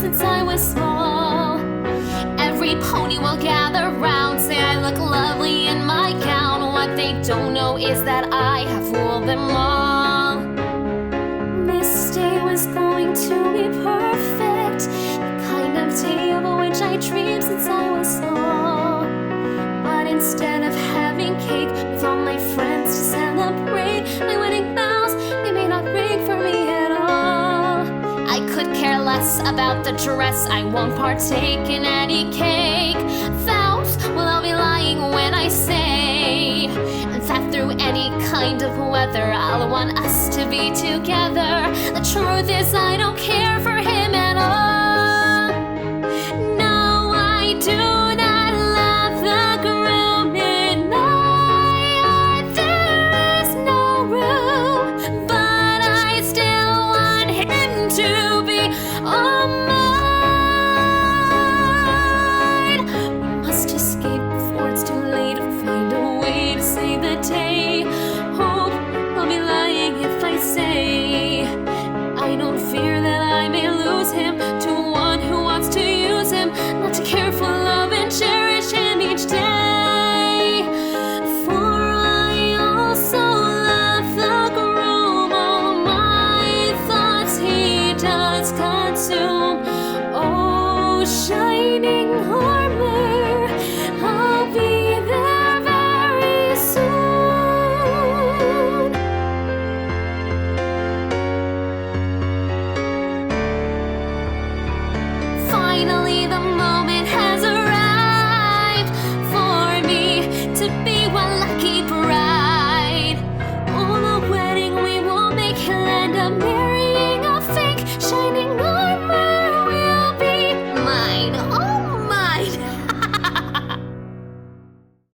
since I was small. Every pony will gather round, say I look lovely in my gown. What they don't know is that I have fooled them all. This day was going to be perfect, the kind of day of which I dreamed since I was small. But instead of having cake with all my friends to celebrate my wedding bells, they may not ring for me at all. I could care less about the dress, I won't partake in any cake. Vows, well, I'll be lying when I say that through any kind of weather I'll want us to be together. The truth is I don't care for him at all. No, I do not love the groom in my heart. There is no room, but I still want him to be all mine. We must escape before it's too late, find a way to save the day. Hope I'll be lying if I say I don't fear that I may lose him to one who wants to use him, not to care for love and cherish him each day. For I also love the groom, all my thoughts he does consume. Oh, shining armor, I'll be there very soon. Finally, the moment